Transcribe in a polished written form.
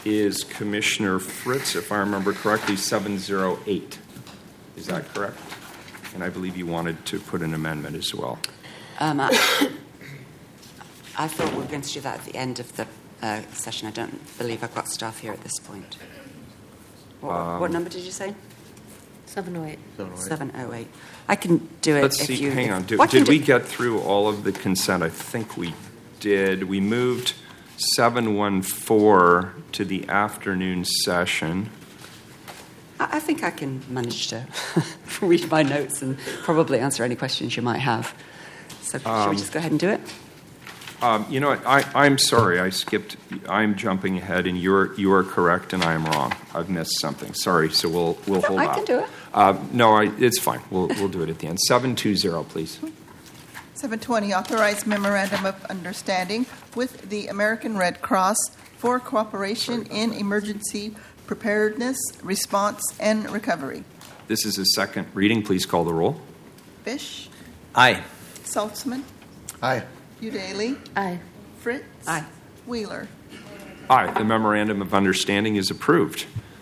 is Commissioner Fritz, if I remember correctly, 708. Is that correct? And I believe you wanted to put an amendment as well. I thought we were going to do that at the end of the session. I don't believe I've got staff here at this point. What number did you say? 708. 708. I can do it. Let's if see. you, Hang on. Did Did we get through all of the consent? I think we did. We moved 714 to the afternoon session. I think I can manage to read my notes and probably answer any questions you might have. So shall we just go ahead and do it? You know what? I'm sorry. I skipped. I'm jumping ahead, and you are correct, and I am wrong. I've missed something. Sorry. So we'll hold I off. can do it. No, it's fine. We'll do it at the end. 720, please. 720, authorize memorandum of understanding with the American Red Cross for cooperation in emergency preparedness, response, and recovery. This is a second reading. Please call the roll. Fish. Aye. Saltzman. Aye. Udaley. Aye. Fritz. Aye. Wheeler. Aye. The memorandum of understanding is approved.